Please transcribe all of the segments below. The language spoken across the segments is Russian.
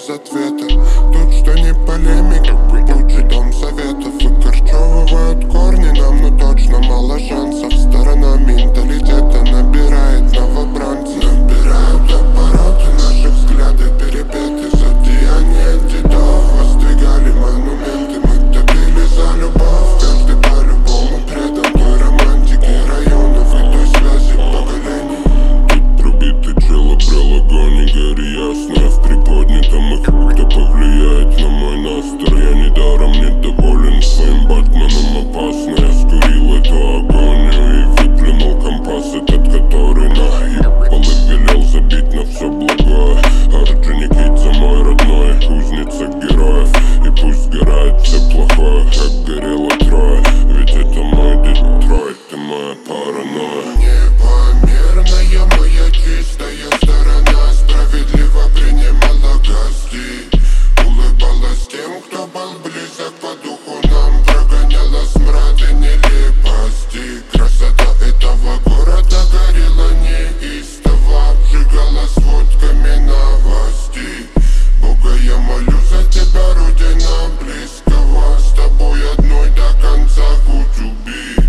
без ответа. Тут что не полемика, тут же дом советов. Выкорчевывают корни нам, но точно мало шансов. Сторона менталитета набирает новобранцев. Набирают обороты, наши взгляды перепеты. За деяния дедов воздвигали монументы. Мы топили за любовь, каждый по-любому предан той романтике районов и той связи поколений. Тут пробитый чел обрел огонь и гори ясно. Я в приподнятом, и кто повлияет на мой настрой. Я недаром недоволен своим Батманом. Опасно, я скурил эту агонию и выплюнул компас, этот, который наебал и велел забить на все благое. Орджоникидзе мой родной, кузница героев. И пусть сгорает все плохое, как горело Троя. Ведь это мой Детройт, ты моя паранойя. Непомерная моя чистая сторона справедливо принимала гостей. Улыбалась тем, кто был близок по духу нам. Прогоняла смрад и нелепости. Красота этого города горела неистово. Обжигала сводками новостей. Бога, я молю за тебя, родина близкого. С тобой одной до конца путь убей.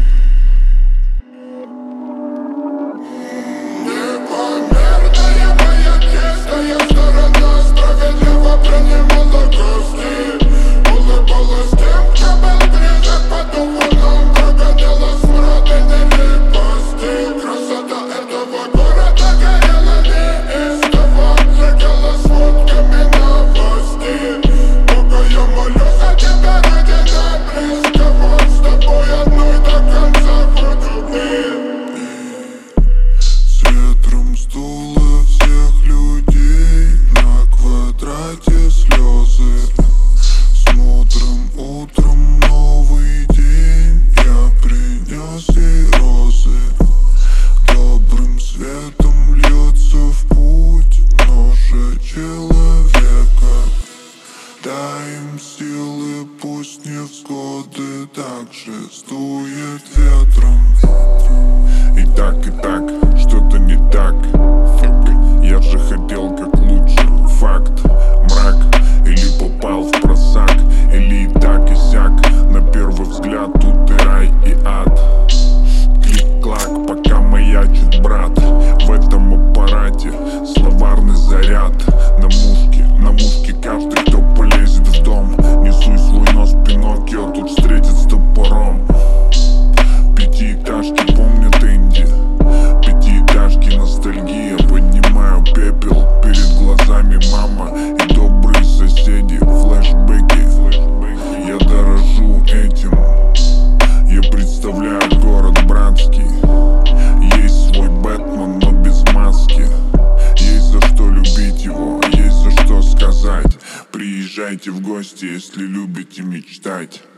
Непомерная моя чистая сторона справедливо принимала гостей. Улыбалась тем, кто был близок по духу нам. Прогоняла смрад и нелепости. Красота этого города горела неистово. Обжигала сводками новостей. Бога, я молю за тебя, родина близкого. С тобой одной до конца хоть убей. С ветром сдуло всех людей, на квадрате слезы. С мудрым утром новый день, я принес ей розы. Добрым светом льется в путь нож человека. Дай им силы, пусть невзгоды так же сдует ветром. И так, что-то не так. Я же хотел как лучше. Факт, мрак. Или попал в просак, или и так и сяк. На первый взгляд тут и рай, и ад. Клик-клак, пока маячит брат. В этом аппарате словарный заряд. На мушке каждый, кто полезет в дом. Несуй свой нос, Пиноккио тут встретит с топором. Пятиэтажки помнят Энди. Пятиэтажки ностальгия. Поднимаю пепел, перед глазами мама и добрые соседи. Флэшбэки, я дорожу этим. Я представляю город братский. Есть свой Бэтмен, но без маски. Есть за что любить его, есть за что сказать. Приезжайте в гости, если любите мечтать.